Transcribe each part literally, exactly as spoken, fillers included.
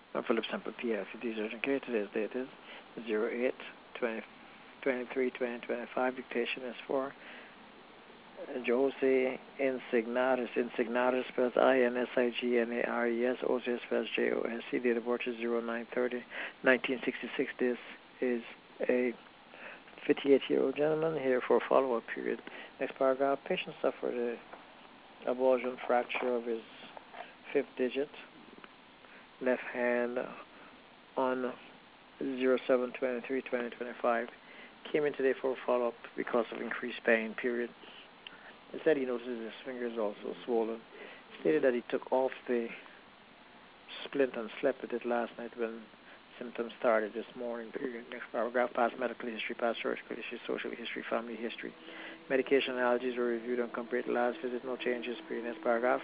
I'm Philip Semple, P L C D Urgent Care. Today's date is zero eight twenty twenty-three twenty twenty-five. Dictation is for Jose Insignatus. Insignatus spells I N S I G N A R E S. Jose spells J O S C. Date of birth is zero nine thirty nineteen sixty-six. This is a fifty-eight-year-old gentleman here for a follow-up period. Next paragraph. Patient suffered a avulsion fracture of his fifth digit, left hand on zero seven twenty-three twenty twenty-five. Came in today for a follow-up because of increased pain, period. He said he noticed his finger is also swollen. Stated that he took off the splint and slept with it last night when symptoms started this morning, period. Next paragraph, past medical history, past surgical history, social history, family history. Medication and allergies were reviewed and compared to last visit. No changes, period. Next paragraph.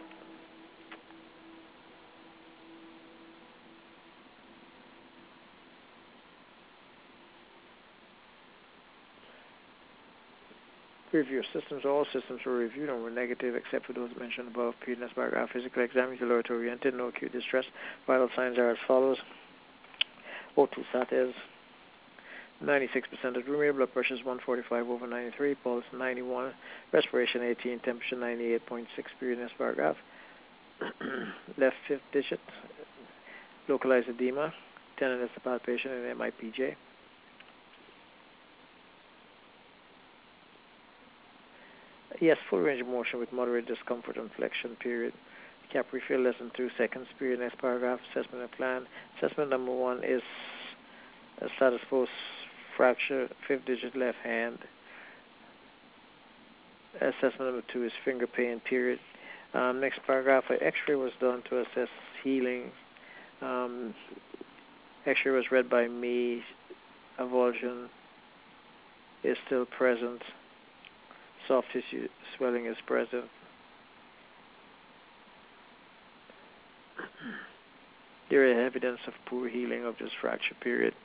Review systems. All systems were reviewed and were negative except for those mentioned above. Period. Next paragraph. Physical exam is alert oriented. No acute distress. Vital signs are as follows. O two sat is ninety-six percent of room air. Blood pressure is one forty-five over ninety-three. Pulse ninety-one. Respiration eighteen. Temperature ninety-eight point six. Period. Next paragraph. Left fifth digit. Localized edema. Tenderness of palpation and M I P J. Yes, full range of motion with moderate discomfort and flexion, period. Cap refill less than two seconds, period. Next paragraph, assessment and plan. Assessment number one is a status post fracture, fifth digit left hand. Assessment number two is finger pain, period. Um, next paragraph, an x-ray was done to assess healing. Um, x-ray was read by me. Avulsion is still present. Soft tissue swelling is present. There is evidence of poor healing of this fracture, period.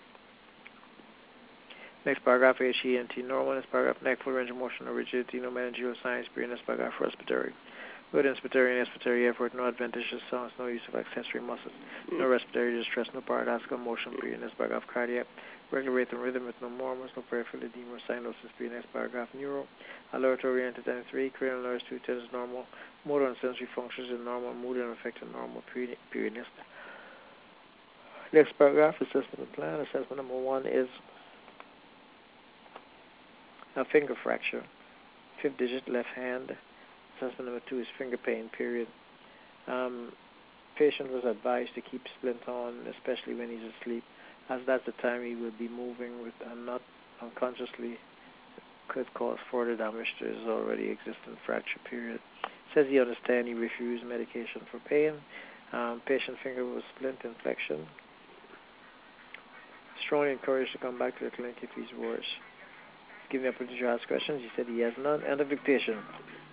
Next paragraph, H E N T normal. Next paragraph, neck, full range of motion, no rigidity, no meningeal signs, period. Next paragraph, respiratory. Good inspiratory and expiratory effort, no adventitious sounds, no use of accessory muscles, no respiratory distress, no paradoxical motion, period. Next paragraph, cardiac. Regular rate and rhythm with no murmurs, no peripheral edema or cyanosis, period. Next paragraph, neuro. Alert oriented ninety-three, cranial nerves two ten is normal, motor and sensory functions is normal, mood and affected normal, period. period. Next, next paragraph, assessment and plan. Assessment number one is a finger fracture, fifth digit left hand. Assessment number two is finger pain, period. Um, patient was advised to keep splint on, especially when he's asleep, as that's the time he will be moving with and not unconsciously could cause further damage to his already existing fracture, period. Says he understands he refused medication for pain. Um, patient finger was splint infection. Strongly encouraged to come back to the clinic if he's worse. Given the opportunity to ask questions, he said he has none. End of dictation.